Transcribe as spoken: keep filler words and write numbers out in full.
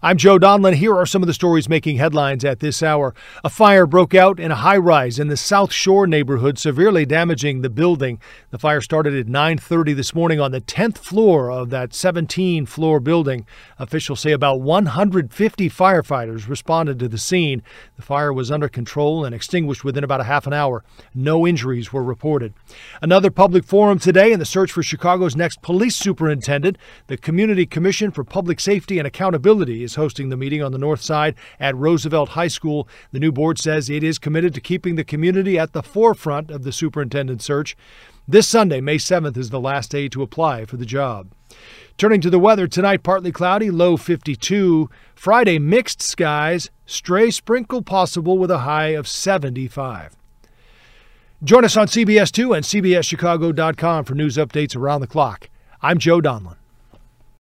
I'm Joe Donlin. Here are some of the stories making headlines at this hour. A fire broke out in a high-rise in the South Shore neighborhood, severely damaging the building. The fire started at nine thirty this morning on the tenth floor of that seventeen-floor building. Officials say about one hundred fifty firefighters responded to the scene. The fire was under control and extinguished within about a half an hour. No injuries were reported. Another public forum today in the search for Chicago's next police superintendent. The Community Commission for Public Safety and Accountability is hosting the meeting on the north side at Roosevelt High School. The new board says it is committed to keeping the community at the forefront of the superintendent search. This Sunday, May seventh, is the last day to apply for the job. Turning to the weather, tonight partly cloudy, low fifty-two. Friday, mixed skies, stray sprinkle possible with a high of seventy-five. Join us on C B S two and C B S Chicago dot com for news updates around the clock. I'm Joe Donlin.